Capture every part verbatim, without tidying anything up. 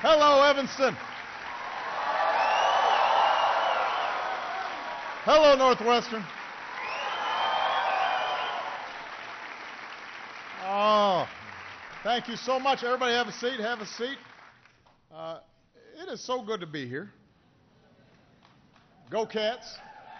Hello, Evanston. Hello, Northwestern. Oh, thank you so much. Everybody have a seat, have a seat. Uh, it is so good to be here. Go Cats.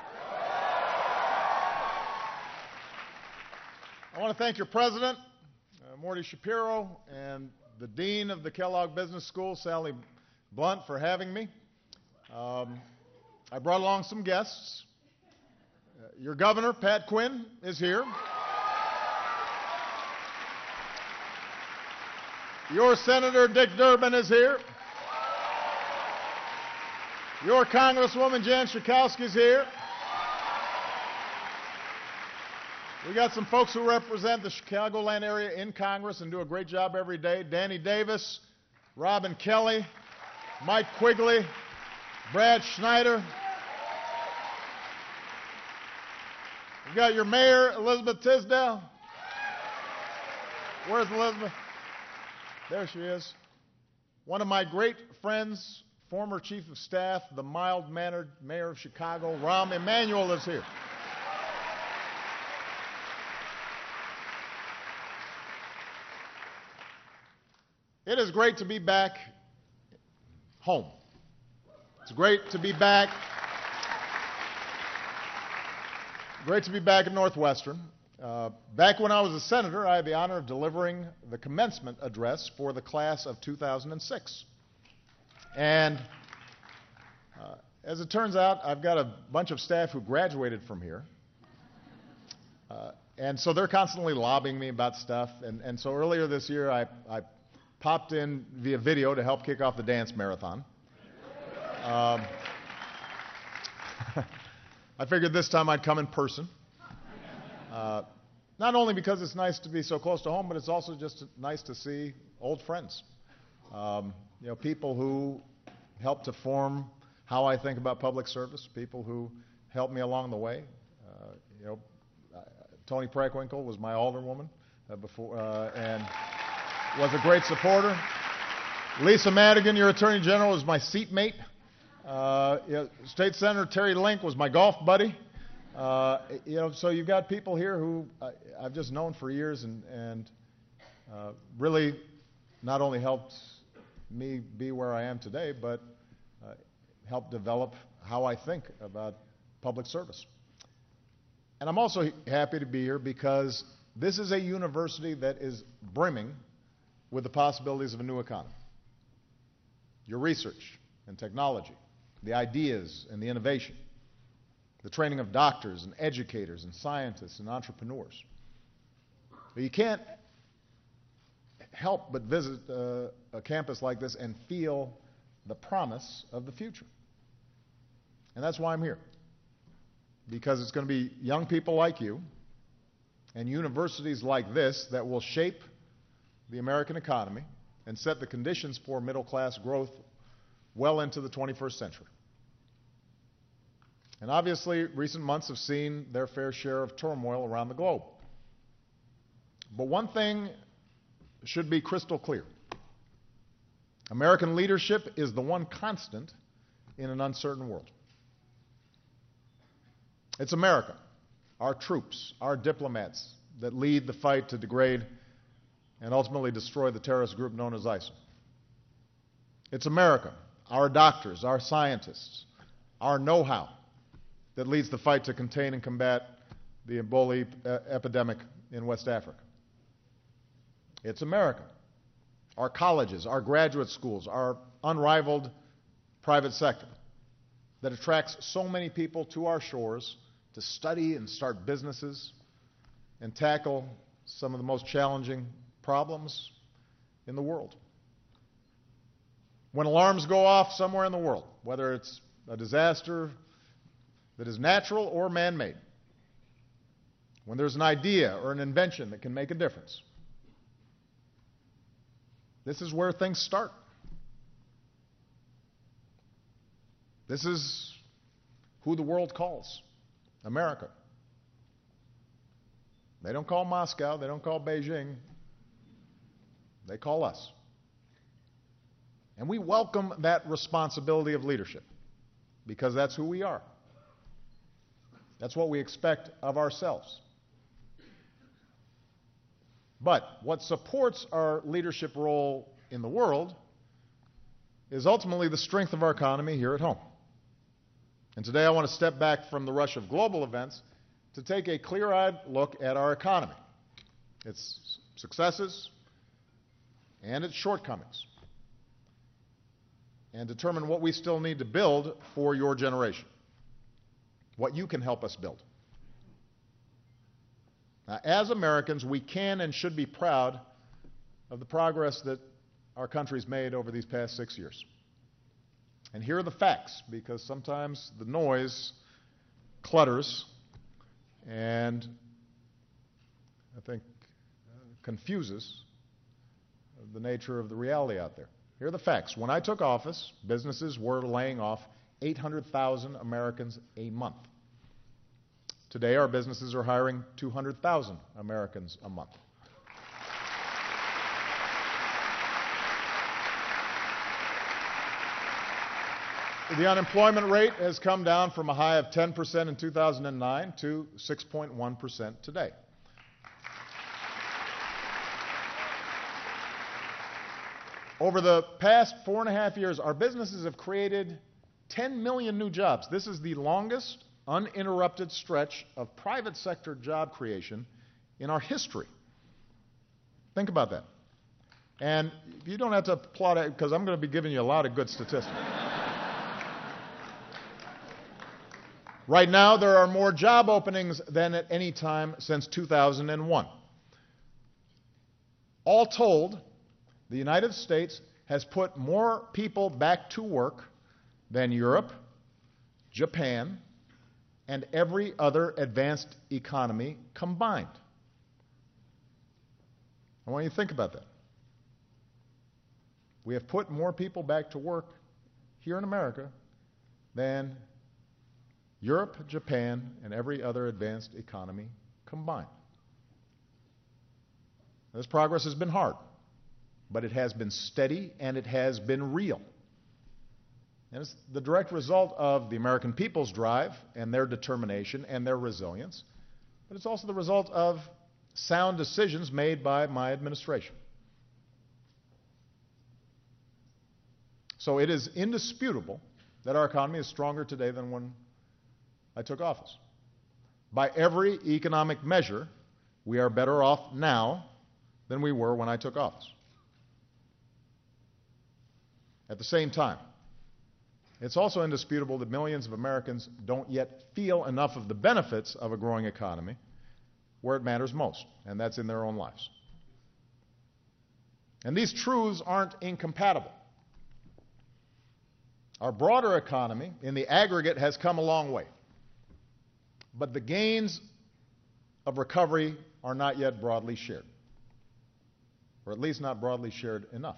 I want to thank your president, uh, Morty Shapiro, and the dean of the Kellogg Business School, Sally Blunt, for having me. Um, I brought along some guests. Uh, your governor, Pat Quinn, is here. Your Senator, Dick Durbin, is here. Your Congresswoman, Jan Schakowsky, is here. We got some folks who represent the Chicagoland area in Congress and do a great job every day. Danny Davis, Robin Kelly, Mike Quigley, Brad Schneider. We got your mayor, Elizabeth Tisdale. Where's Elizabeth? There she is. One of my great friends, former chief of staff, the mild-mannered mayor of Chicago, Rahm Emanuel, is here. It is great to be back home. It's great to be back. Great to be back at Northwestern. Uh, back when I was a senator, I had the honor of delivering the commencement address for the class of two thousand six. And uh, as it turns out, I've got a bunch of staff who graduated from here. Uh, and so they're constantly lobbying me about stuff. And, and so earlier this year, I, I popped in via video to help kick off the dance marathon. Um, I figured this time I'd come in person. Uh, not only because it's nice to be so close to home, but it's also just nice to see old friends. Um, you know, people who helped to form how I think about public service, people who helped me along the way. Uh, you know, uh, Toni Preckwinkle was my alderwoman uh, before, uh, and was a great supporter. Lisa Madigan, your Attorney General, was my seatmate. Uh, you know, State Senator Terry Link was my golf buddy. Uh, you know, so you've got people here who I, I've just known for years and, and uh, really not only helped me be where I am today, but uh, helped develop how I think about public service. And I'm also happy to be here because this is a university that is brimming with the possibilities of a new economy. Your research and technology, the ideas and the innovation, the training of doctors and educators and scientists and entrepreneurs. But you can't help but visit uh, a campus like this and feel the promise of the future. And that's why I'm here. Because it's going to be young people like you and universities like this that will shape the American economy and set the conditions for middle-class growth well into the twenty-first century. And obviously, recent months have seen their fair share of turmoil around the globe. But one thing should be crystal clear. American leadership is the one constant in an uncertain world. It's America, our troops, our diplomats that lead the fight to degrade and ultimately destroy the terrorist group known as ISIL. It's America, our doctors, our scientists, our know-how that leads the fight to contain and combat the Ebola ep- epidemic in West Africa. It's America, our colleges, our graduate schools, our unrivaled private sector that attracts so many people to our shores to study and start businesses and tackle some of the most challenging problems in the world. When alarms go off somewhere in the world, whether it's a disaster that is natural or man-made, when there's an idea or an invention that can make a difference, this is where things start. This is who the world calls America. They don't call Moscow, they don't call Beijing, they call us. And we welcome that responsibility of leadership because that's who we are. That's what we expect of ourselves. But what supports our leadership role in the world is ultimately the strength of our economy here at home. And today I want to step back from the rush of global events to take a clear-eyed look at our economy, its successes and its shortcomings, and determine what we still need to build for your generation, what you can help us build. Now, as Americans, we can and should be proud of the progress that our country's made over these past six years. And here are the facts, because sometimes the noise clutters and I think uh, confuses the nature of the reality out there. Here are the facts. When I took office, businesses were laying off eight hundred thousand Americans a month. Today, our businesses are hiring two hundred thousand Americans a month. The unemployment rate has come down from a high of ten percent in two thousand nine to six point one percent today. Over the past four and a half years, our businesses have created ten million new jobs. This is the longest uninterrupted stretch of private sector job creation in our history. Think about that. And you don't have to applaud it, because I'm going to be giving you a lot of good statistics. Right now, there are more job openings than at any time since two thousand one. All told, the United States has put more people back to work than Europe, Japan, and every other advanced economy combined. I want you to think about that. We have put more people back to work here in America than Europe, Japan, and every other advanced economy combined. This progress has been hard, but it has been steady and it has been real. And it's the direct result of the American people's drive and their determination and their resilience, but it's also the result of sound decisions made by my administration. So it is indisputable that our economy is stronger today than when I took office. By every economic measure, we are better off now than we were when I took office. At the same time, it's also indisputable that millions of Americans don't yet feel enough of the benefits of a growing economy where it matters most, and that's in their own lives. And these truths aren't incompatible. Our broader economy, in the aggregate, has come a long way. But the gains of recovery are not yet broadly shared, or at least not broadly shared enough.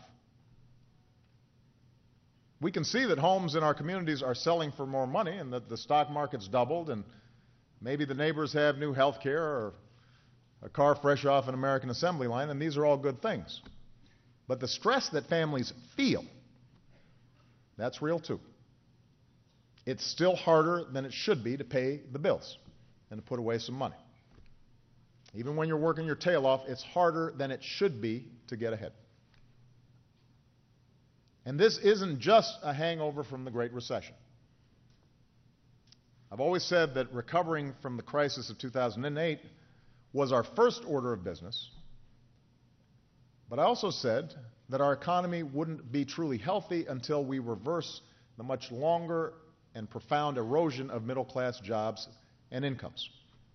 We can see that homes in our communities are selling for more money and that the stock market's doubled and maybe the neighbors have new health care or a car fresh off an American assembly line, and these are all good things. But the stress that families feel, that's real too. It's still harder than it should be to pay the bills and to put away some money. Even when you're working your tail off, it's harder than it should be to get ahead. And this isn't just a hangover from the Great Recession. I've always said that recovering from the crisis of two thousand eight was our first order of business, but I also said that our economy wouldn't be truly healthy until we reverse the much longer and profound erosion of middle-class jobs and incomes.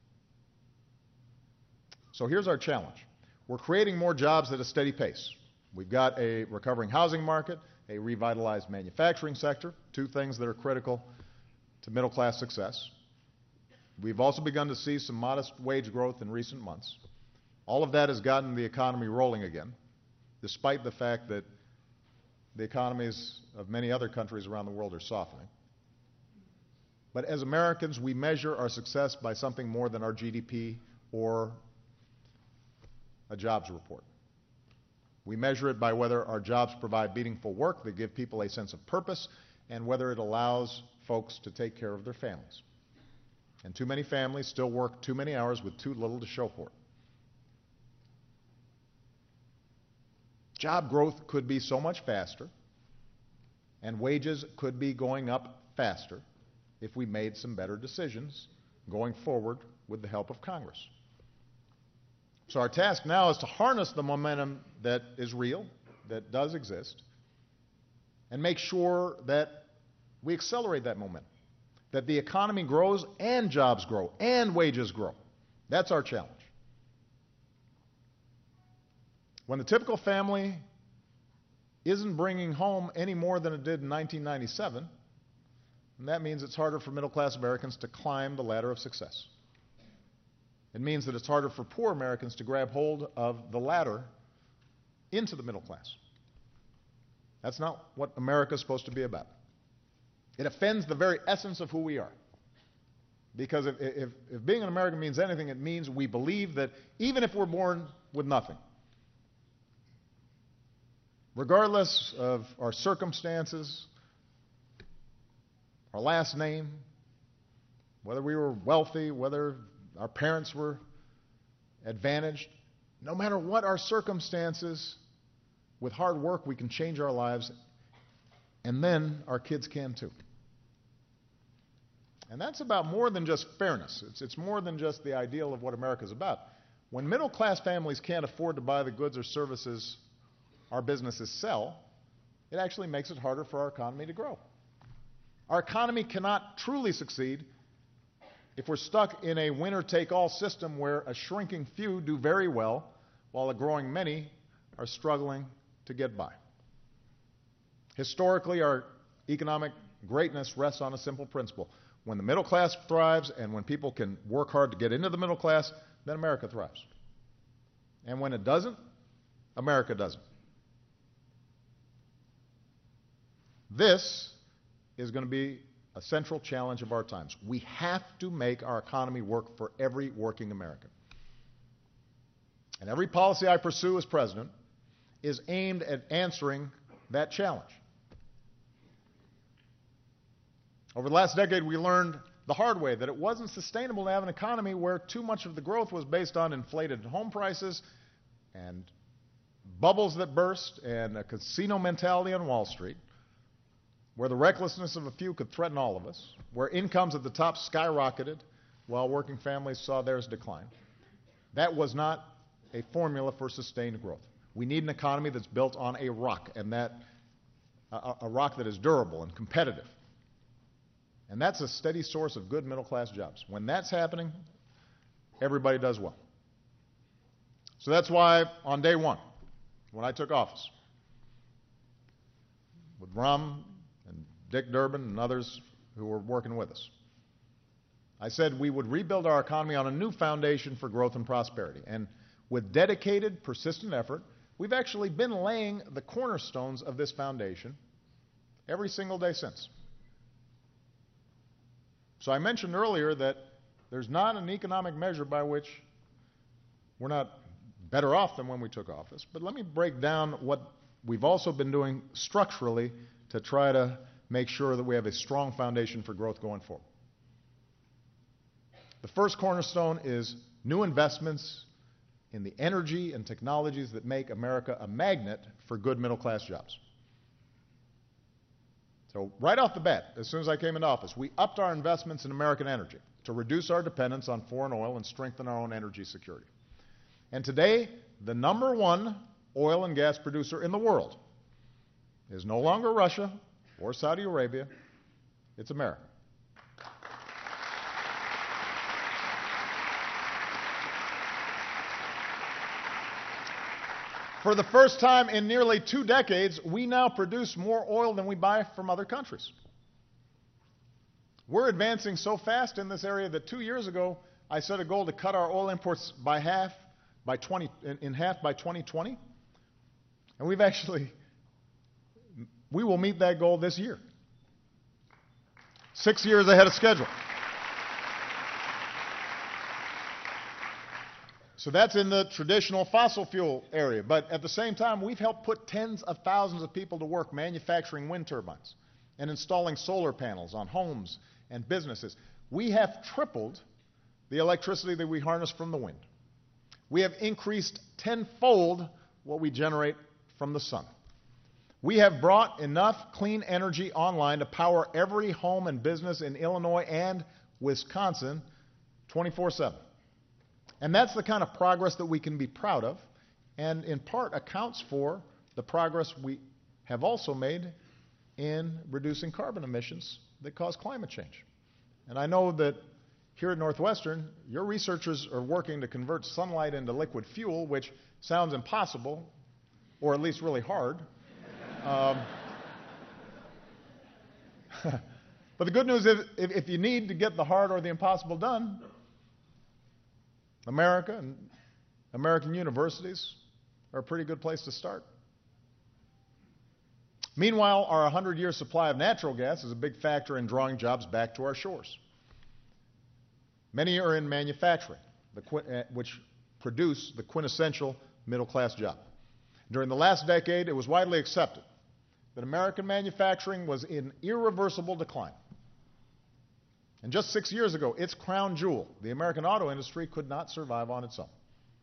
So here's our challenge. We're creating more jobs at a steady pace. We've got a recovering housing market, a revitalized manufacturing sector, two things that are critical to middle-class success. We've also begun to see some modest wage growth in recent months. All of that has gotten the economy rolling again, despite the fact that the economies of many other countries around the world are softening. But as Americans, we measure our success by something more than our G D P or a jobs report. We measure it by whether our jobs provide meaningful work that give people a sense of purpose and whether it allows folks to take care of their families. And too many families still work too many hours with too little to show for it. Job growth could be so much faster, and wages could be going up faster if we made some better decisions going forward with the help of Congress. So our task now is to harness the momentum that is real, that does exist, and make sure that we accelerate that momentum, that the economy grows and jobs grow and wages grow. That's our challenge. When the typical family isn't bringing home any more than it did in nineteen ninety-seven, and that means it's harder for middle-class Americans to climb the ladder of success. It means that it's harder for poor Americans to grab hold of the ladder into the middle class. That's not what America is supposed to be about. It offends the very essence of who we are. Because if, if, if being an American means anything, it means we believe that even if we're born with nothing, regardless of our circumstances, our last name, whether we were wealthy, whether our parents were advantaged, no matter what our circumstances, with hard work we can change our lives, and then our kids can too. And that's about more than just fairness. It's, it's more than just the ideal of what America's about. When middle-class families can't afford to buy the goods or services our businesses sell, it actually makes it harder for our economy to grow. Our economy cannot truly succeed if we're stuck in a winner-take-all system where a shrinking few do very well while a growing many are struggling to get by. Historically, our economic greatness rests on a simple principle. When the middle class thrives and when people can work hard to get into the middle class, then America thrives. And when it doesn't, America doesn't. This is going to be a central challenge of our times. We have to make our economy work for every working American. And every policy I pursue as president is aimed at answering that challenge. Over the last decade, we learned the hard way that it wasn't sustainable to have an economy where too much of the growth was based on inflated home prices and bubbles that burst and a casino mentality on Wall Street, where the recklessness of a few could threaten all of us, where incomes at the top skyrocketed while working families saw theirs decline. That was not a formula for sustained growth. We need an economy that's built on a rock, and that a, a rock that is durable and competitive. And that's a steady source of good middle-class jobs. When that's happening, everybody does well. So that's why on day one, when I took office, with Rahm and Dick Durbin and others who were working with us, I said we would rebuild our economy on a new foundation for growth and prosperity. And with dedicated, persistent effort, we've actually been laying the cornerstones of this foundation every single day since. So I mentioned earlier that there's not an economic measure by which we're not better off than when we took office. But let me break down what we've also been doing structurally to try to make sure that we have a strong foundation for growth going forward. The first cornerstone is new investments in the energy and technologies that make America a magnet for good middle-class jobs. So right off the bat, as soon as I came into office, we upped our investments in American energy to reduce our dependence on foreign oil and strengthen our own energy security. And today, the number one oil and gas producer in the world is no longer Russia or Saudi Arabia, it's America. For the first time in nearly two decades, we now produce more oil than we buy from other countries. We're advancing so fast in this area that two years ago, I set a goal to cut our oil imports by half, by twenty, in, in half by twenty twenty. And we've actually, we will meet that goal this year. Six years ahead of schedule. So that's in the traditional fossil fuel area. But at the same time, we've helped put tens of thousands of people to work manufacturing wind turbines and installing solar panels on homes and businesses. We have tripled the electricity that we harness from the wind. We have increased tenfold what we generate from the sun. We have brought enough clean energy online to power every home and business in Illinois and Wisconsin twenty-four seven. And that's the kind of progress that we can be proud of, and in part accounts for the progress we have also made in reducing carbon emissions that cause climate change. And I know that here at Northwestern, your researchers are working to convert sunlight into liquid fuel, which sounds impossible, or at least really hard. Um, but the good news is, if, if you need to get the hard or the impossible done, America and American universities are a pretty good place to start. Meanwhile, our one hundred year supply of natural gas is a big factor in drawing jobs back to our shores. Many are in manufacturing, the, which produce the quintessential middle-class job. During the last decade, it was widely accepted that American manufacturing was in irreversible decline. And just six years ago, its crown jewel, the American auto industry, could not survive on its own.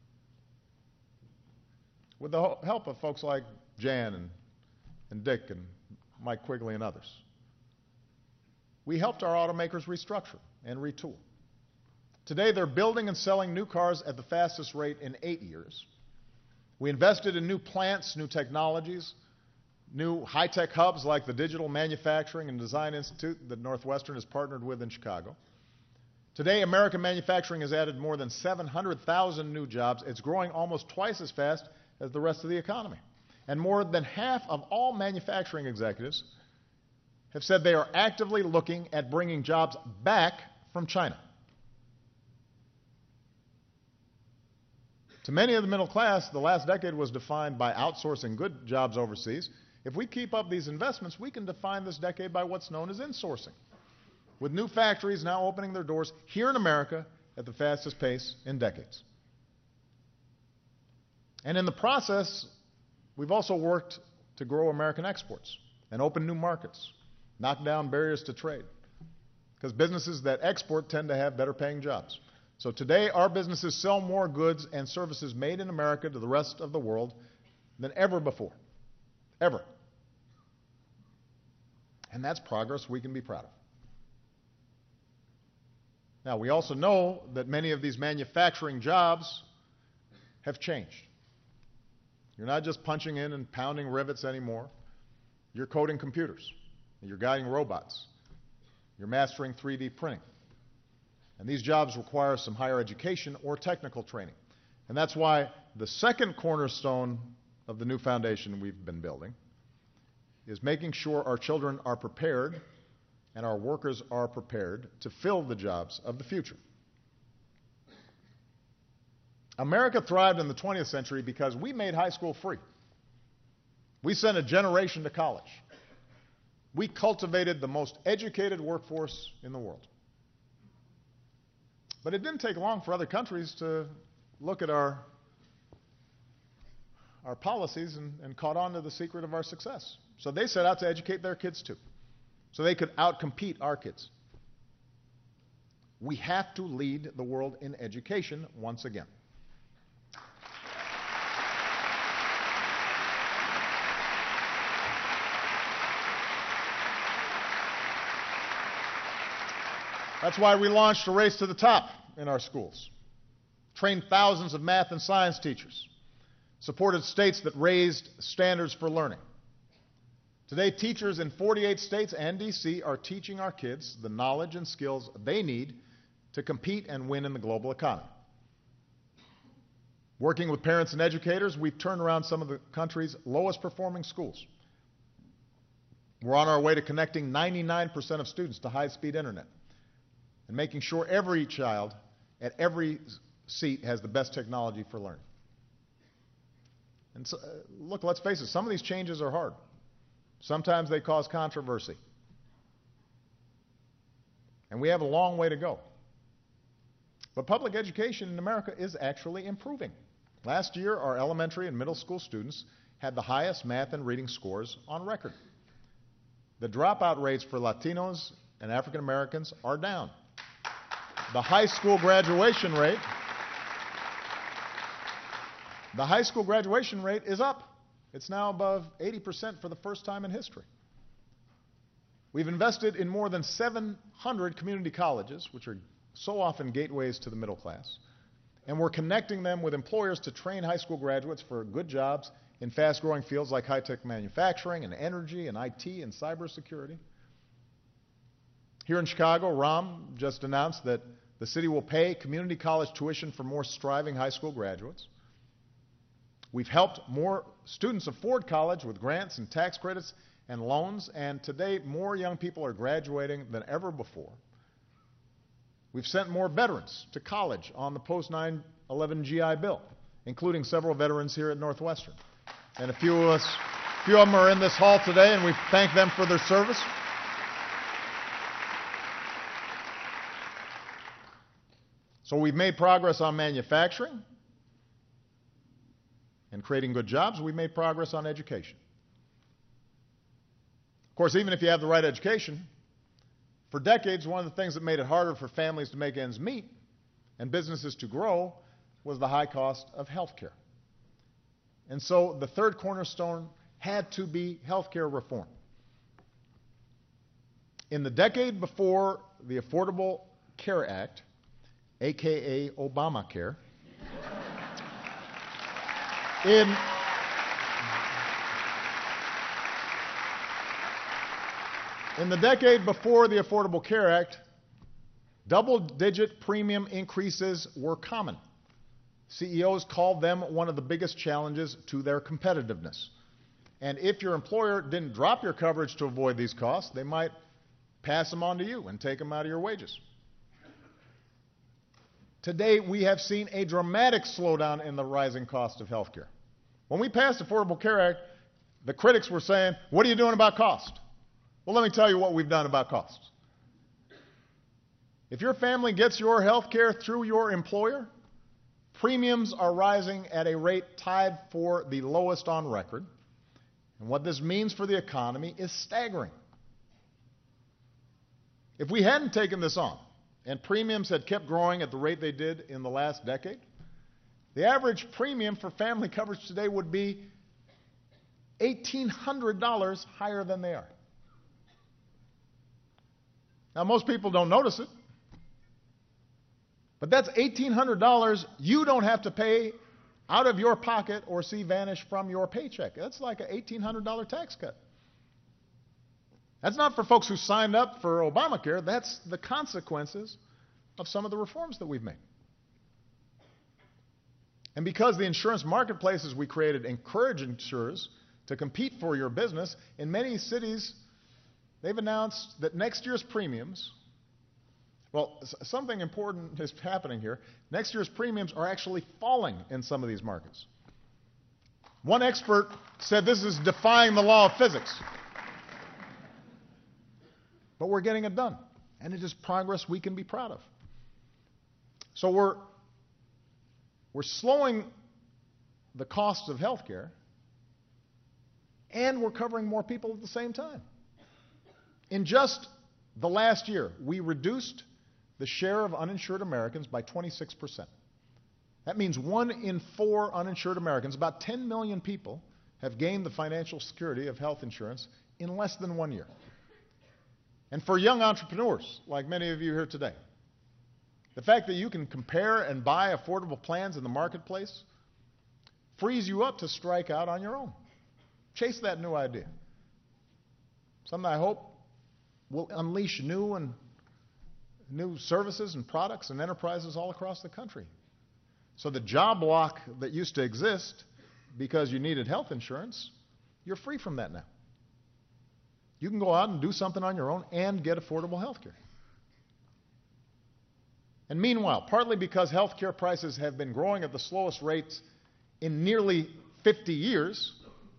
With the help of folks like Jan and, and Dick and Mike Quigley and others, we helped our automakers restructure and retool. Today, they're building and selling new cars at the fastest rate in eight years. We invested in new plants, new technologies, new high-tech hubs like the Digital Manufacturing and Design Institute that Northwestern has partnered with in Chicago. Today, American manufacturing has added more than seven hundred thousand new jobs. It's growing almost twice as fast as the rest of the economy. And more than half of all manufacturing executives have said they are actively looking at bringing jobs back from China. To many of the middle class, the last decade was defined by outsourcing good jobs overseas. If we keep up these investments, we can define this decade by what's known as insourcing, with new factories now opening their doors here in America at the fastest pace in decades. And in the process, we've also worked to grow American exports and open new markets, knock down barriers to trade, because businesses that export tend to have better paying jobs. So today, our businesses sell more goods and services made in America to the rest of the world than ever before. Ever. And that's progress we can be proud of. Now, we also know that many of these manufacturing jobs have changed. You're not just punching in and pounding rivets anymore. You're coding computers. You're guiding robots. You're mastering three D printing. And these jobs require some higher education or technical training. And that's why the second cornerstone of the new foundation we've been building is making sure our children are prepared and our workers are prepared to fill the jobs of the future. America thrived in the twentieth century because we made high school free. We sent a generation to college. We cultivated the most educated workforce in the world. But it didn't take long for other countries to look at our, our policies and, and caught on to the secret of our success. So they set out to educate their kids too, so they could outcompete our kids. We have to lead the world in education once again. That's why we launched a race to the top in our schools, trained thousands of math and science teachers, supported states that raised standards for learning. Today, teachers in forty-eight states and D C are teaching our kids the knowledge and skills they need to compete and win in the global economy. Working with parents and educators, we've turned around some of the country's lowest performing schools. We're on our way to connecting ninety-nine percent of students to high-speed internet and making sure every child at every seat has the best technology for learning. And so, uh, look, let's face it, some of these changes are hard. Sometimes they cause controversy. And we have a long way to go. But public education in America is actually improving. Last year, our elementary and middle school students had the highest math and reading scores on record. The dropout rates for Latinos and African Americans are down. The high school graduation rate, the high school graduation rate is up. It's now above eighty percent for the first time in history. We've invested in more than seven hundred community colleges, which are so often gateways to the middle class, and we're connecting them with employers to train high school graduates for good jobs in fast-growing fields like high-tech manufacturing and energy and I T and cybersecurity. Here in Chicago, Rahm just announced that the city will pay community college tuition for more striving high school graduates. We've helped more students afford college with grants and tax credits and loans, and today more young people are graduating than ever before. We've sent more veterans to college on the post nine eleven G I Bill, including several veterans here at Northwestern. And a few of us, a few of them are in this hall today, and we thank them for their service. So we've made progress on manufacturing and creating good jobs. We've made progress on education. Of course, even if you have the right education, for decades, one of the things that made it harder for families to make ends meet and businesses to grow was the high cost of health care. And so the third cornerstone had to be health care reform. In the decade before the Affordable Care Act, a k a. Obamacare, in In the decade before the Affordable Care Act, double-digit premium increases were common. C E Os called them one of the biggest challenges to their competitiveness. And if your employer didn't drop your coverage to avoid these costs, they might pass them on to you and take them out of your wages. Today, we have seen a dramatic slowdown in the rising cost of health care. When we passed the Affordable Care Act, the critics were saying, what are you doing about cost? Well, let me tell you what we've done about costs. If your family gets your health care through your employer, premiums are rising at a rate tied for the lowest on record. And what this means for the economy is staggering. If we hadn't taken this on, and premiums had kept growing at the rate they did in the last decade, the average premium for family coverage today would be eighteen hundred dollars higher than they are. Now, most people don't notice it, but that's eighteen hundred dollars you don't have to pay out of your pocket or see vanish from your paycheck. That's like an eighteen hundred dollars tax cut. That's not for folks who signed up for Obamacare. That's the consequences of some of the reforms that we've made. And because the insurance marketplaces we created encourage insurers to compete for your business, in many cities, they've announced that next year's premiums, well, something important is happening here. Next year's premiums are actually falling in some of these markets. One expert said this is defying the law of physics. But we're getting it done, and it is progress we can be proud of. So we're, we're slowing the cost of health care, and we're covering more people at the same time. In just the last year, we reduced the share of uninsured Americans by twenty-six percent. That means one in four uninsured Americans, about ten million people, have gained the financial security of health insurance in less than one year. And for young entrepreneurs, like many of you here today, the fact that you can compare and buy affordable plans in the marketplace frees you up to strike out on your own. Chase that new idea. Something I hope will unleash new and new services and products and enterprises all across the country. So the job block that used to exist because you needed health insurance, you're free from that now. You can go out and do something on your own and get affordable health care. And meanwhile, partly because health care prices have been growing at the slowest rates in nearly fifty years,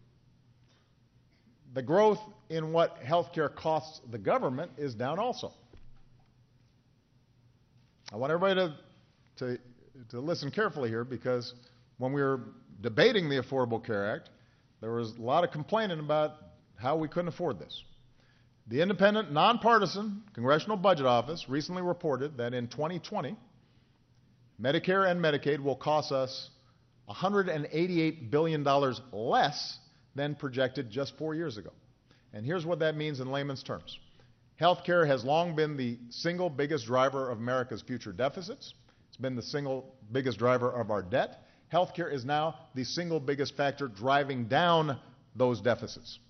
the growth in what health care costs the government is down also. I want everybody to to, to listen carefully here, because when we were debating the Affordable Care Act, there was a lot of complaining about how we couldn't afford this. The independent, nonpartisan Congressional Budget Office recently reported that in twenty twenty, Medicare and Medicaid will cost us one hundred eighty-eight billion dollars less than projected just four years ago. And here's what that means in layman's terms. Healthcare has long been the single biggest driver of America's future deficits. It's been the single biggest driver of our debt. Healthcare is now the single biggest factor driving down those deficits.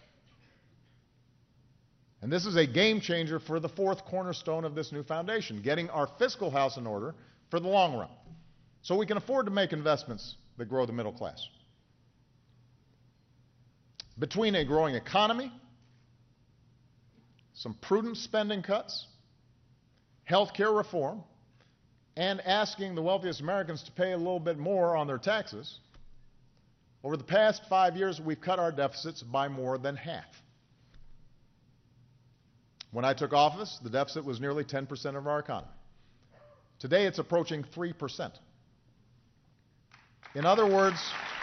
And this is a game changer for the fourth cornerstone of this new foundation, getting our fiscal house in order for the long run, so we can afford to make investments that grow the middle class. Between a growing economy, some prudent spending cuts, health care reform, and asking the wealthiest Americans to pay a little bit more on their taxes, over the past five years, we've cut our deficits by more than half. When I took office, the deficit was nearly ten percent of our economy. Today, it's approaching three percent. In other words,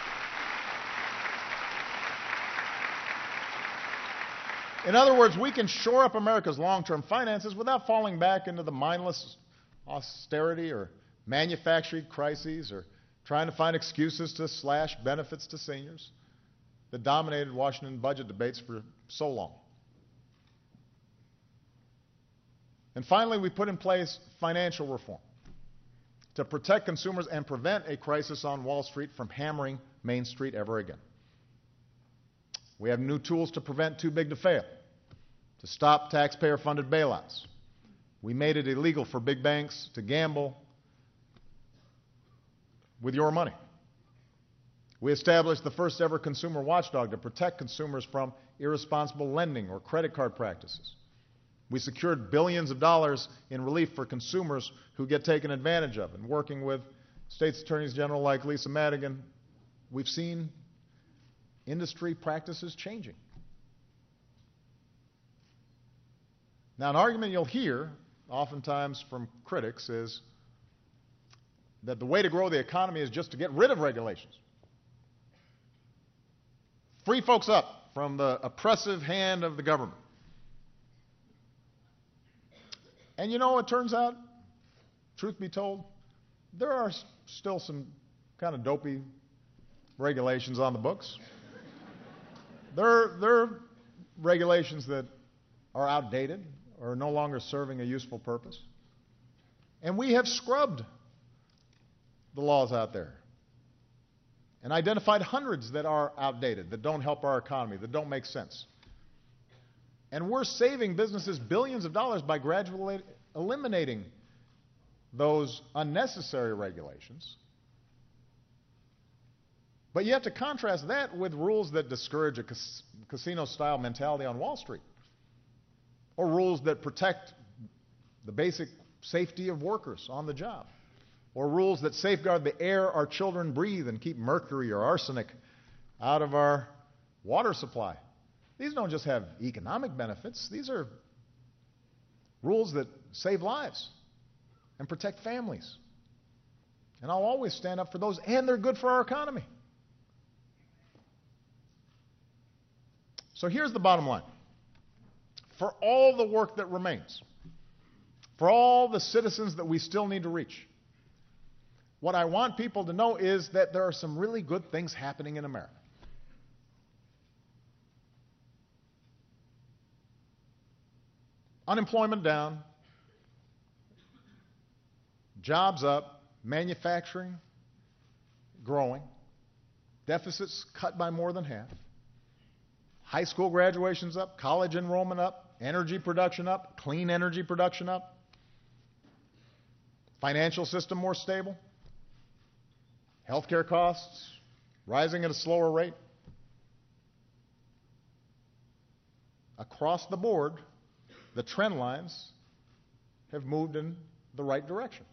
in other words, we can shore up America's long-term finances without falling back into the mindless austerity or manufactured crises or trying to find excuses to slash benefits to seniors that dominated Washington budget debates for so long. And finally, we put in place financial reform to protect consumers and prevent a crisis on Wall Street from hammering Main Street ever again. We have new tools to prevent too big to fail, to stop taxpayer-funded bailouts. We made it illegal for big banks to gamble with your money. We established the first ever consumer watchdog to protect consumers from irresponsible lending or credit card practices. We secured billions of dollars in relief for consumers who get taken advantage of. And working with states attorneys general like Lisa Madigan, we've seen industry practices changing. Now, an argument you'll hear oftentimes from critics is that the way to grow the economy is just to get rid of regulations. Free folks up from the oppressive hand of the government. And you know, it turns out, truth be told, there are still some kind of dopey regulations on the books. There, there are regulations that are outdated or no longer serving a useful purpose. And we have scrubbed the laws out there and identified hundreds that are outdated, that don't help our economy, that don't make sense. And we're saving businesses billions of dollars by gradually eliminating those unnecessary regulations. But you have to contrast that with rules that discourage a cas- casino-style mentality on Wall Street, or rules that protect the basic safety of workers on the job, or rules that safeguard the air our children breathe and keep mercury or arsenic out of our water supply. These don't just have economic benefits. These are rules that save lives and protect families. And I'll always stand up for those, and they're good for our economy. So here's the bottom line. For all the work that remains, for all the citizens that we still need to reach, what I want people to know is that there are some really good things happening in America. Unemployment down, jobs up, manufacturing growing, deficits cut by more than half, high school graduations up, college enrollment up, energy production up, clean energy production up, financial system more stable, healthcare costs rising at a slower rate. Across the board, the trend lines have moved in the right direction.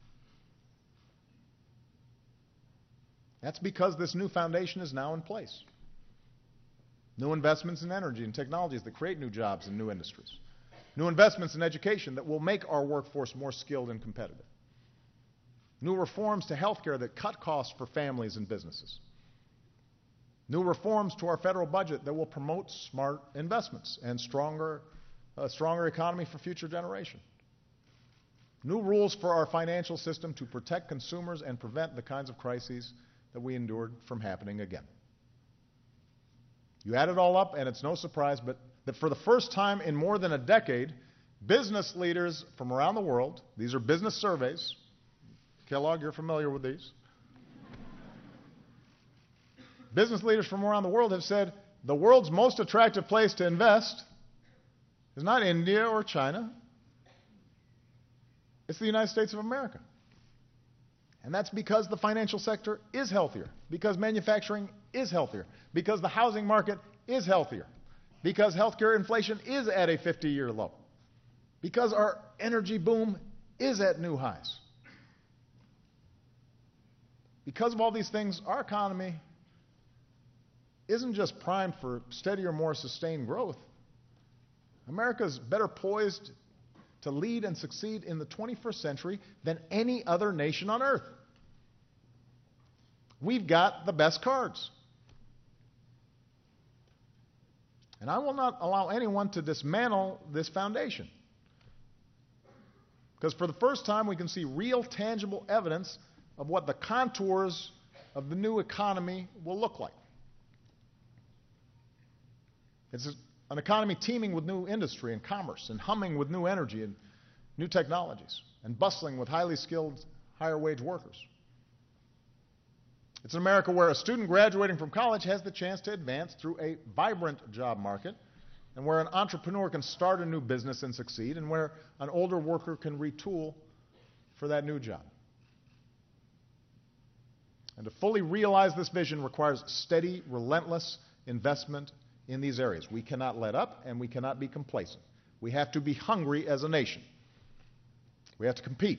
That's because this new foundation is now in place. New investments in energy and technologies that create new jobs and new industries. New investments in education that will make our workforce more skilled and competitive. New reforms to health care that cut costs for families and businesses. New reforms to our federal budget that will promote smart investments and stronger, a stronger economy for future generations. New rules for our financial system to protect consumers and prevent the kinds of crises that we endured from happening again. You add it all up, and it's no surprise, but that for the first time in more than a decade, business leaders from around the world, these are business surveys, Kellogg, you're familiar with these. Business leaders from around the world have said the world's most attractive place to invest is not India or China. It's the United States of America. And that's because the financial sector is healthier, because manufacturing is healthier, because the housing market is healthier, because healthcare inflation is at a fifty-year low, because our energy boom is at new highs. Because of all these things, our economy isn't just primed for steadier, more sustained growth. America's better poised to lead and succeed in the twenty-first century than any other nation on earth. We've got the best cards. And I will not allow anyone to dismantle this foundation. Because for the first time, we can see real, tangible evidence of what the contours of the new economy will look like. It's an economy teeming with new industry and commerce, and humming with new energy and new technologies, and bustling with highly skilled, higher wage workers. It's an America where a student graduating from college has the chance to advance through a vibrant job market, and where an entrepreneur can start a new business and succeed, and where an older worker can retool for that new job. And to fully realize this vision requires steady, relentless investment in these areas. We cannot let up, and we cannot be complacent. We have to be hungry as a nation. We have to compete.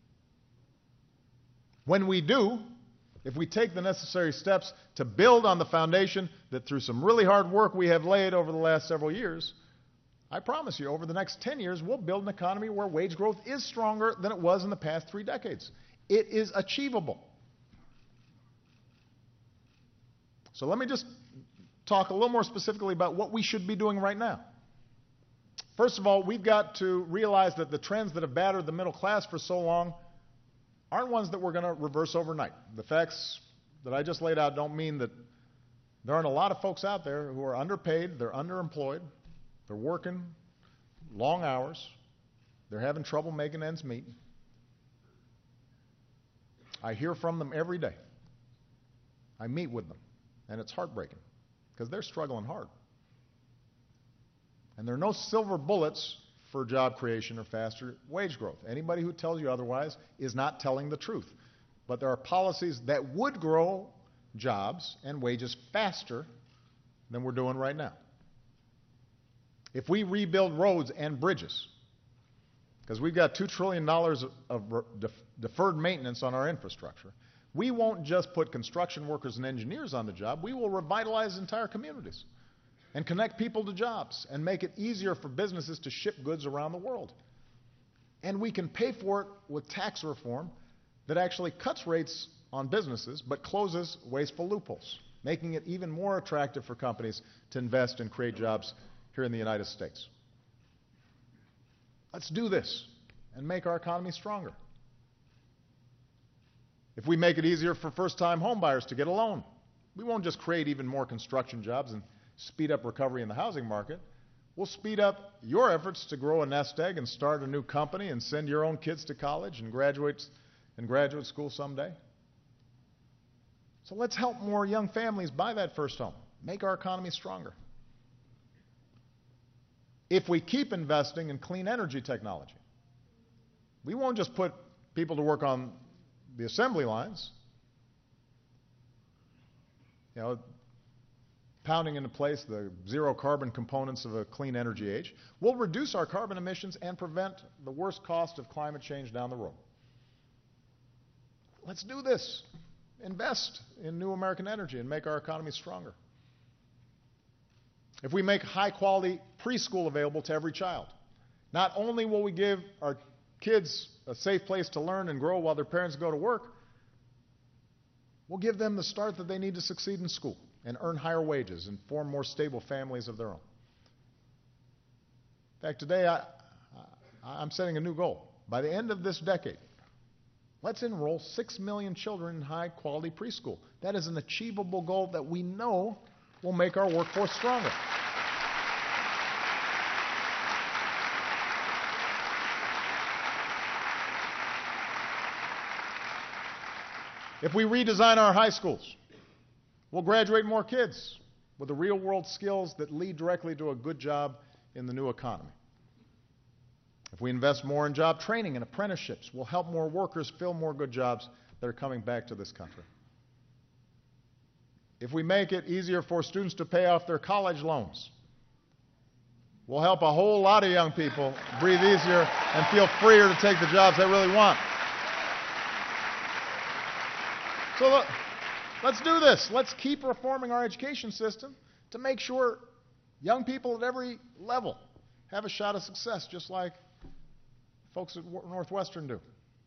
When we do, if we take the necessary steps to build on the foundation that through some really hard work we have laid over the last several years, I promise you, over the next ten years, we'll build an economy where wage growth is stronger than it was in the past three decades. It is achievable. So let me just talk a little more specifically about what we should be doing right now. First of all, we've got to realize that the trends that have battered the middle class for so long aren't ones that we're going to reverse overnight. The facts that I just laid out don't mean that there aren't a lot of folks out there who are underpaid, they're underemployed, they're working long hours, they're having trouble making ends meet. I hear from them every day. I meet with them, and it's heartbreaking because they're struggling hard. And there are no silver bullets for job creation or faster wage growth. Anybody who tells you otherwise is not telling the truth. But there are policies that would grow jobs and wages faster than we're doing right now. If we rebuild roads and bridges, because we've got two trillion dollars of, of def, deferred maintenance on our infrastructure, we won't just put construction workers and engineers on the job, we will revitalize entire communities and connect people to jobs and make it easier for businesses to ship goods around the world. And we can pay for it with tax reform that actually cuts rates on businesses but closes wasteful loopholes, making it even more attractive for companies to invest and create jobs here in the United States. Let's do this and make our economy stronger. If we make it easier for first-time homebuyers to get a loan, we won't just create even more construction jobs and speed up recovery in the housing market. We'll speed up your efforts to grow a nest egg and start a new company and send your own kids to college and graduate and graduate school someday. So let's help more young families buy that first home, make our economy stronger. If we keep investing in clean energy technology, we won't just put people to work on the assembly lines, you know, pounding into place the zero carbon components of a clean energy age. We'll reduce our carbon emissions and prevent the worst cost of climate change down the road. Let's do this. Invest in new American energy and make our economy stronger. If we make high-quality preschool available to every child, not only will we give our kids a safe place to learn and grow while their parents go to work, we'll give them the start that they need to succeed in school and earn higher wages and form more stable families of their own. In fact, today I, I'm setting a new goal. By the end of this decade, let's enroll six million children in high-quality preschool. That is an achievable goal that we know will make our workforce stronger. If we redesign our high schools, we'll graduate more kids with the real-world skills that lead directly to a good job in the new economy. If we invest more in job training and apprenticeships, we'll help more workers fill more good jobs that are coming back to this country. If we make it easier for students to pay off their college loans, we'll help a whole lot of young people breathe easier and feel freer to take the jobs they really want. So look, let's do this. Let's keep reforming our education system to make sure young people at every level have a shot at success, just like folks at Northwestern do.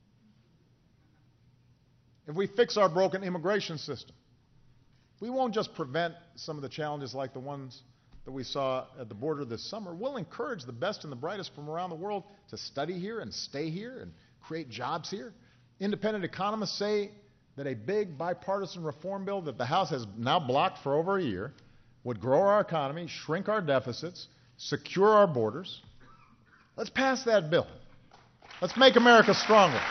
If we fix our broken immigration system, we won't just prevent some of the challenges like the ones that we saw at the border this summer. We'll encourage the best and the brightest from around the world to study here and stay here and create jobs here. Independent economists say that a big bipartisan reform bill that the House has now blocked for over a year would grow our economy, shrink our deficits, secure our borders. Let's pass that bill. Let's make America stronger.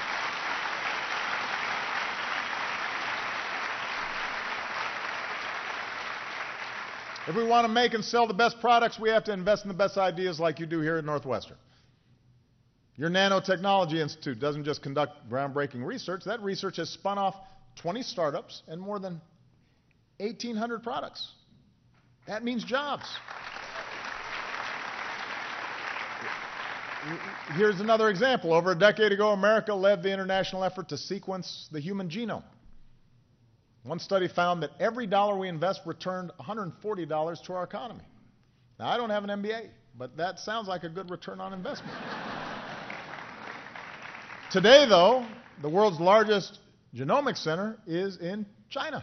If we want to make and sell the best products, we have to invest in the best ideas like you do here at Northwestern. Your Nanotechnology Institute doesn't just conduct groundbreaking research. That research has spun off twenty startups and more than eighteen hundred products. That means jobs. Here's another example. Over a decade ago, America led the international effort to sequence the human genome. One study found that every dollar we invest returned one hundred forty dollars to our economy. Now, I don't have an M B A, but that sounds like a good return on investment. Today, though, the world's largest genomics center is in China.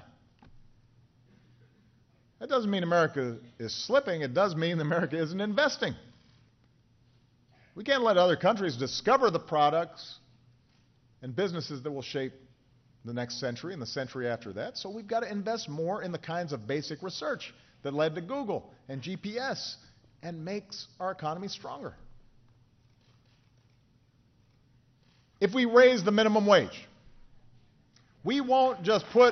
That doesn't mean America is slipping. It does mean America isn't investing. We can't let other countries discover the products and businesses that will shape the next century and the century after that. So we've got to invest more in the kinds of basic research that led to Google and G P S and makes our economy stronger. If we raise the minimum wage, we won't just put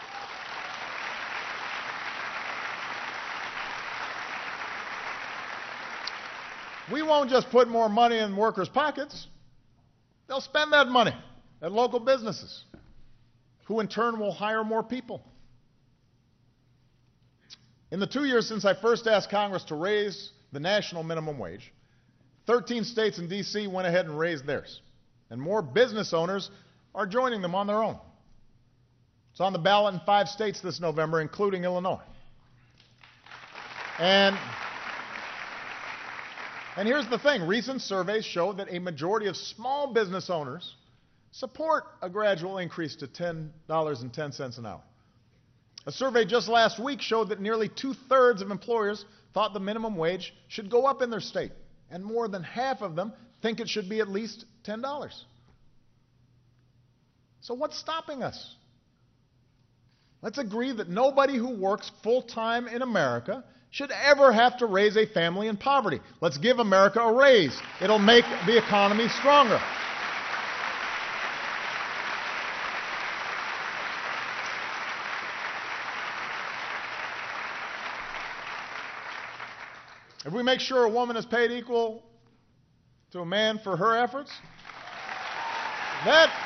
we won't just put more money in workers' pockets. They'll spend that money at local businesses, who in turn will hire more people. In the two years since I first asked Congress to raise the national minimum wage, thirteen states and D C went ahead and raised theirs. And more business owners are joining them on their own. It's on the ballot in five states this November, including Illinois. And, and here's the thing. Recent surveys show that a majority of small business owners support a gradual increase to ten dollars and ten cents an hour. A survey just last week showed that nearly two-thirds of employers thought the minimum wage should go up in their state, and more than half of them think it should be at least ten dollars. So what's stopping us? Let's agree that nobody who works full-time in America should ever have to raise a family in poverty. Let's give America a raise. It'll make the economy stronger. If we make sure a woman is paid equal to a man for her efforts, that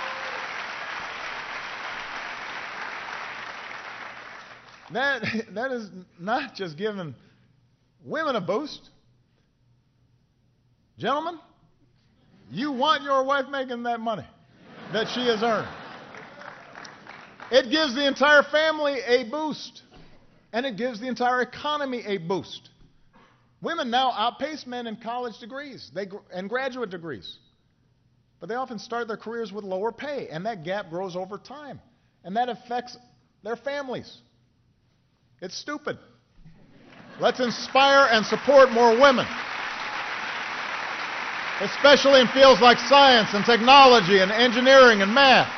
that that is not just giving women a boost. Gentlemen, you want your wife making that money that she has earned. It gives the entire family a boost, and it gives the entire economy a boost. Women now outpace men in college degrees they, and graduate degrees. But they often start their careers with lower pay, and that gap grows over time. And that affects their families. It's stupid. Let's inspire and support more women, especially in fields like science and technology and engineering and math.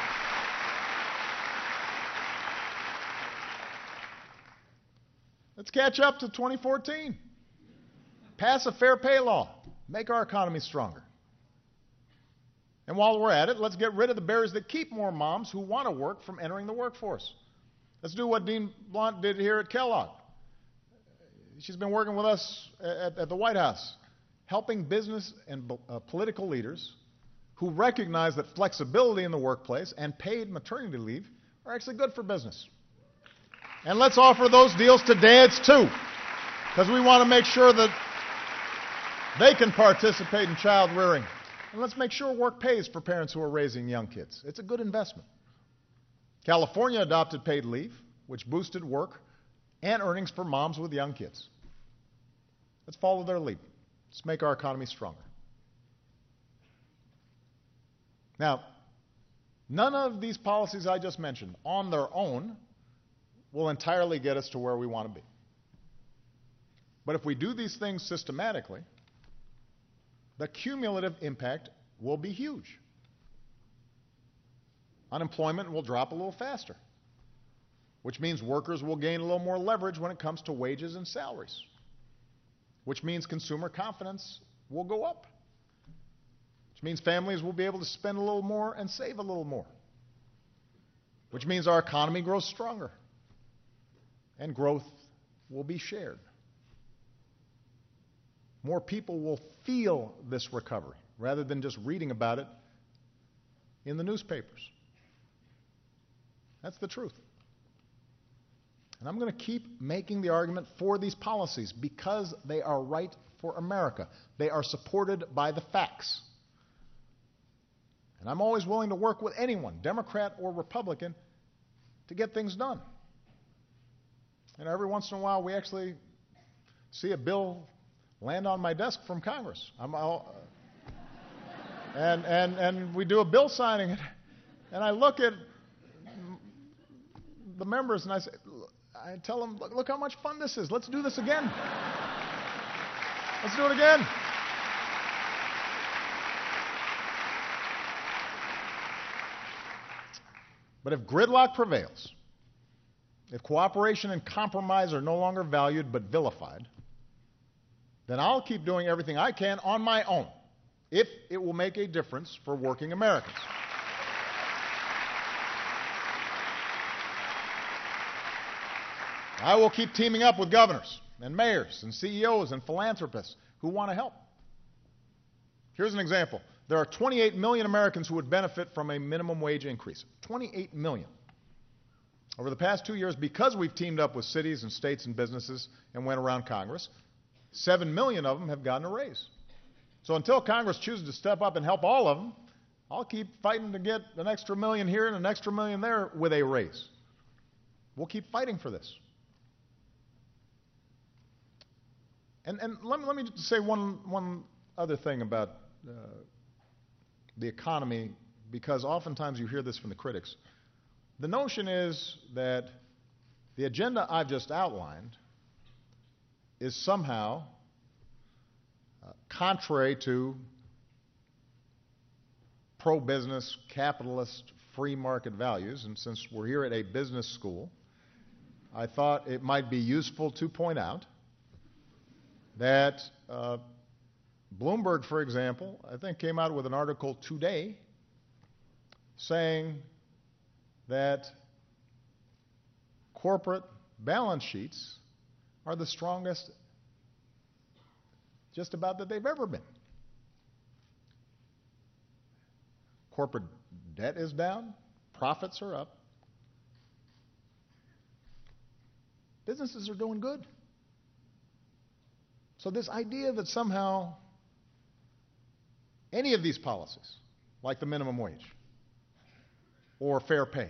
Let's catch up to twenty fourteen. Pass a fair pay law. Make our economy stronger. And while we're at it, let's get rid of the barriers that keep more moms who want to work from entering the workforce. Let's do what Dean Blunt did here at Kellogg. She's been working with us at, at the White House, helping business and uh, political leaders who recognize that flexibility in the workplace and paid maternity leave are actually good for business. And let's offer those deals to dads too, because we want to make sure that they can participate in child rearing. And let's make sure work pays for parents who are raising young kids. It's a good investment. California adopted paid leave, which boosted work and earnings for moms with young kids. Let's follow their lead. Let's make our economy stronger. Now, none of these policies I just mentioned on their own will entirely get us to where we want to be. But if we do these things systematically, the cumulative impact will be huge. Unemployment will drop a little faster, which means workers will gain a little more leverage when it comes to wages and salaries, which means consumer confidence will go up, which means families will be able to spend a little more and save a little more, which means our economy grows stronger and growth will be shared. More people will feel this recovery rather than just reading about it in the newspapers. That's the truth. And I'm going to keep making the argument for these policies because they are right for America. They are supported by the facts. And I'm always willing to work with anyone, Democrat or Republican, to get things done. And every once in a while we actually see a bill land on my desk from Congress. I'm all, and, and, and we do a bill signing, and I look at the members and I say, I tell them, look, look how much fun this is. Let's do this again. Let's do it again. But if gridlock prevails, if cooperation and compromise are no longer valued but vilified, then I'll keep doing everything I can on my own, if it will make a difference for working Americans. I will keep teaming up with governors and mayors and C E Os and philanthropists who want to help. Here's an example. There are twenty-eight million Americans who would benefit from a minimum wage increase. twenty-eight million. Over the past two years, because we've teamed up with cities and states and businesses and went around Congress, seven million of them have gotten a raise. So until Congress chooses to step up and help all of them, I'll keep fighting to get an extra million here and an extra million there with a raise. We'll keep fighting for this. And, and let, me, let me just say one, one other thing about uh, the economy, because oftentimes you hear this from the critics. The notion is that the agenda I've just outlined is somehow uh, contrary to pro-business, capitalist, free market values. And since we're here at a business school, I thought it might be useful to point out that uh, Bloomberg, for example, I think came out with an article today saying that corporate balance sheets are the strongest just about that they've ever been. Corporate debt is down, profits are up, businesses are doing good. So this idea that somehow any of these policies, like the minimum wage, or fair pay,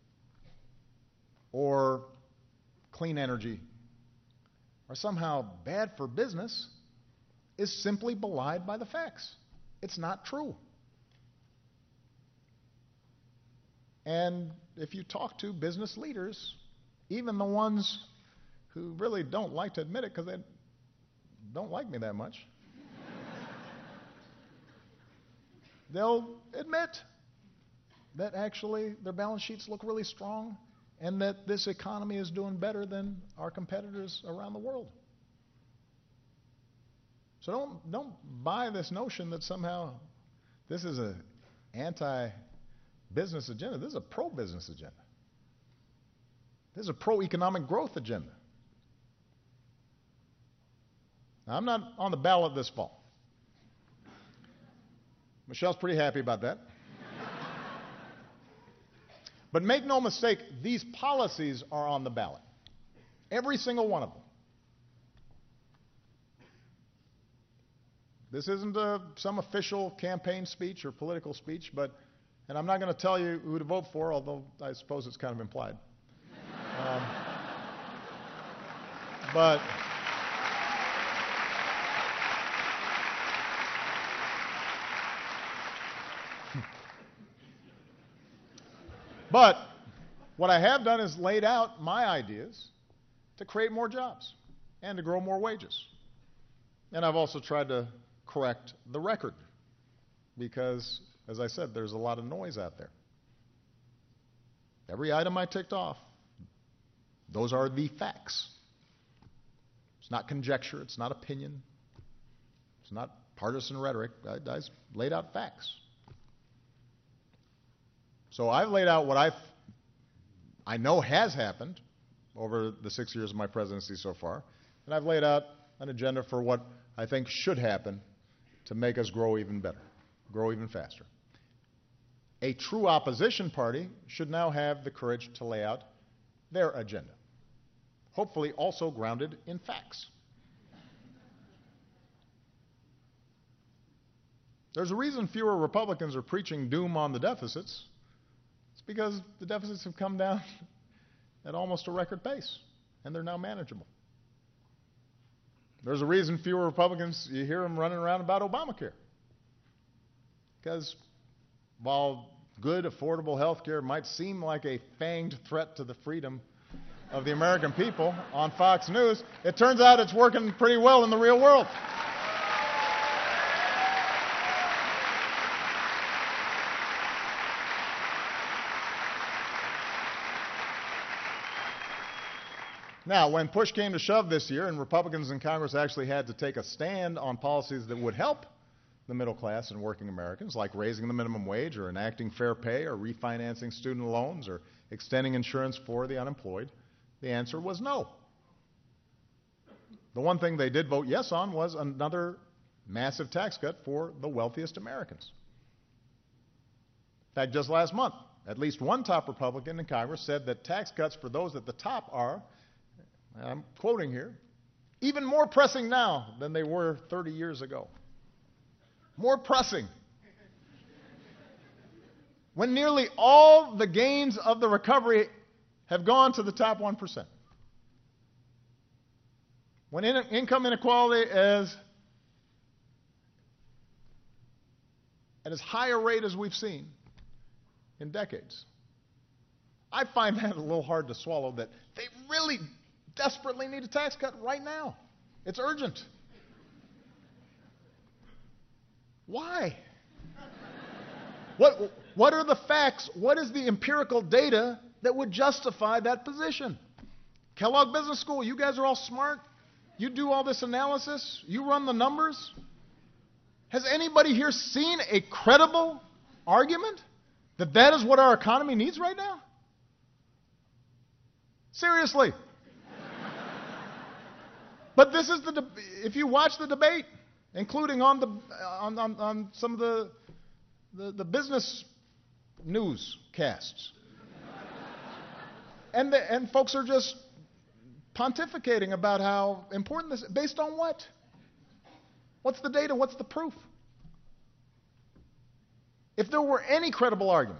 or clean energy, are somehow bad for business is simply belied by the facts. It's not true. And if you talk to business leaders, even the ones who really don't like to admit it because they don't like me that much, they'll admit that actually their balance sheets look really strong and that this economy is doing better than our competitors around the world. So don't, don't buy this notion that somehow this is an anti-business agenda. This is a pro-business agenda. This is a pro-economic growth agenda. Now, I'm not on the ballot this fall. Michelle's pretty happy about that. But make no mistake, these policies are on the ballot. Every single one of them. This isn't a, some official campaign speech or political speech, but, and I'm not going to tell you who to vote for, although I suppose it's kind of implied. Um, but But what I have done is laid out my ideas to create more jobs and to grow more wages. And I've also tried to correct the record because, as I said, there's a lot of noise out there. Every item I ticked off, those are the facts. It's not conjecture. It's not opinion. It's not partisan rhetoric. I, I laid out facts. So I've laid out what I've, I know has happened over the six years of my presidency so far, and I've laid out an agenda for what I think should happen to make us grow even better, grow even faster. A true opposition party should now have the courage to lay out their agenda, hopefully also grounded in facts. There's a reason fewer Republicans are preaching doom on the deficits. Because the deficits have come down at almost a record pace, and they're now manageable. There's a reason fewer Republicans, you hear them running around about Obamacare. Because while good, affordable health care might seem like a fanged threat to the freedom of the American people on Fox News, it turns out it's working pretty well in the real world. Now, when push came to shove this year and Republicans in Congress actually had to take a stand on policies that would help the middle class and working Americans, like raising the minimum wage or enacting fair pay or refinancing student loans or extending insurance for the unemployed, the answer was no. The one thing they did vote yes on was another massive tax cut for the wealthiest Americans. In fact, just last month, at least one top Republican in Congress said that tax cuts for those at the top are, I'm quoting here, even more pressing now than they were thirty years ago. More pressing. When nearly all the gains of the recovery have gone to the top one percent. When in income inequality is at as high a rate as we've seen in decades. I find that a little hard to swallow, that they really desperately need a tax cut right now. It's urgent. Why? What, what are the facts? What is the empirical data that would justify that position? Kellogg Business School, you guys are all smart. You do all this analysis. You run the numbers. Has anybody here seen a credible argument that that is what our economy needs right now? Seriously. But this is the, de- if you watch the debate, including on the on, on, on some of the, the the business newscasts, and the, and folks are just pontificating about how important this is. Based on what? What's the data? What's the proof? If there were any credible argument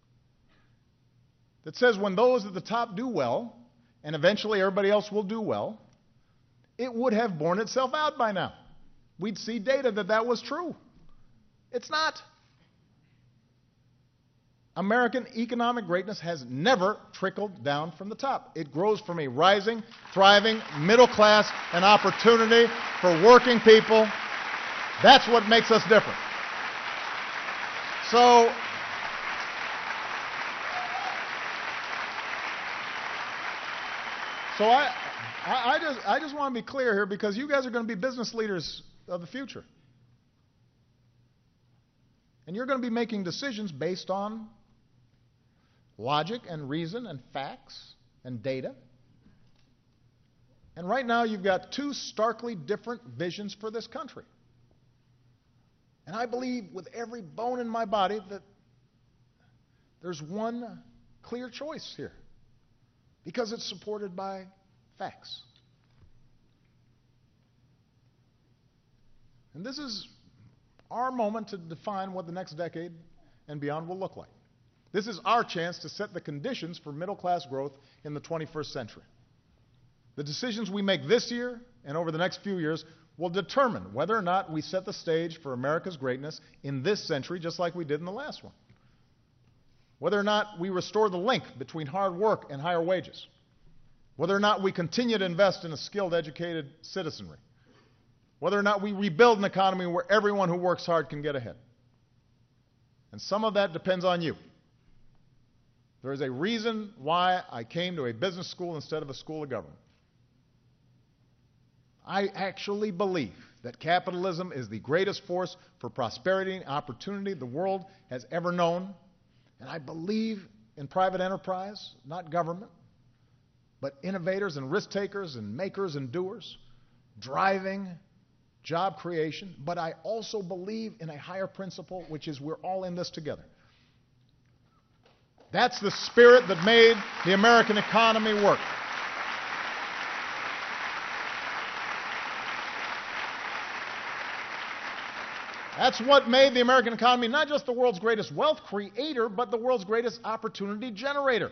that says when those at the top do well, and eventually everybody else will do well, it would have borne itself out by now. We'd see data that that was true. It's not. American economic greatness has never trickled down from the top. It grows from a rising, thriving middle class and opportunity for working people. That's what makes us different. So, so I, I, I just, I just want to be clear here, because you guys are going to be business leaders of the future. And you're going to be making decisions based on logic and reason and facts and data. And right now you've got two starkly different visions for this country. And I believe with every bone in my body that there's one clear choice here, because it's supported by facts. And this is our moment to define what the next decade and beyond will look like. This is our chance to set the conditions for middle-class growth in the twenty-first century. The decisions we make this year and over the next few years will determine whether or not we set the stage for America's greatness in this century, just like we did in the last one. Whether or not we restore the link between hard work and higher wages. Whether or not we continue to invest in a skilled, educated citizenry. Whether or not we rebuild an economy where everyone who works hard can get ahead. And some of that depends on you. There is a reason why I came to a business school instead of a school of government. I actually believe that capitalism is the greatest force for prosperity and opportunity the world has ever known. And I believe in private enterprise, not government, but innovators and risk takers and makers and doers, driving job creation. But I also believe in a higher principle, which is we're all in this together. That's the spirit that made the American economy work. That's what made the American economy not just the world's greatest wealth creator, but the world's greatest opportunity generator.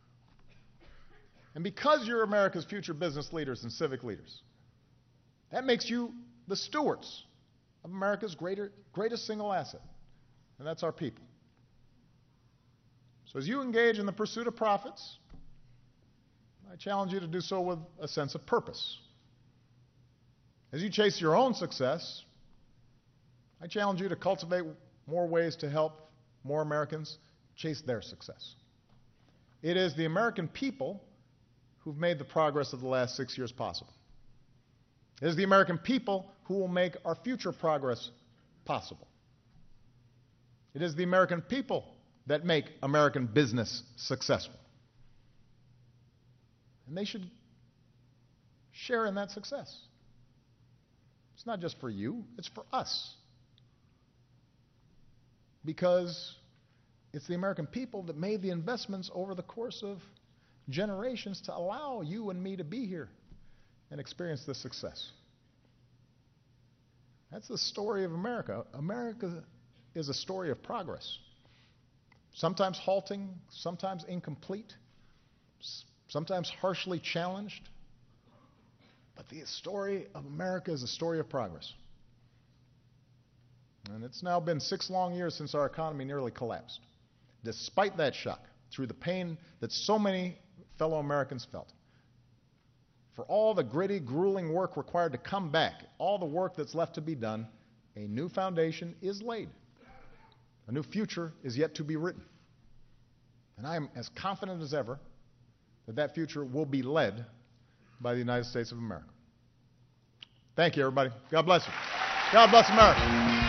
And because you're America's future business leaders and civic leaders, that makes you the stewards of America's greater, greatest single asset, and that's our people. So as you engage in the pursuit of profits, I challenge you to do so with a sense of purpose. As you chase your own success, I challenge you to cultivate more ways to help more Americans chase their success. It is the American people who've made the progress of the last six years possible. It is the American people who will make our future progress possible. It is the American people that make American business successful. And they should share in that success. It's not just for you, it's for us. Because it's the American people that made the investments over the course of generations to allow you and me to be here and experience this success. That's the story of America. America is a story of progress. Sometimes halting, sometimes incomplete, sometimes harshly challenged. But the story of America is a story of progress. And it's now been six long years since our economy nearly collapsed. Despite that shock, through the pain that so many fellow Americans felt, for all the gritty, grueling work required to come back, all the work that's left to be done, a new foundation is laid. A new future is yet to be written. And I am as confident as ever that that future will be led by the United States of America. Thank you, everybody. God bless you. God bless America.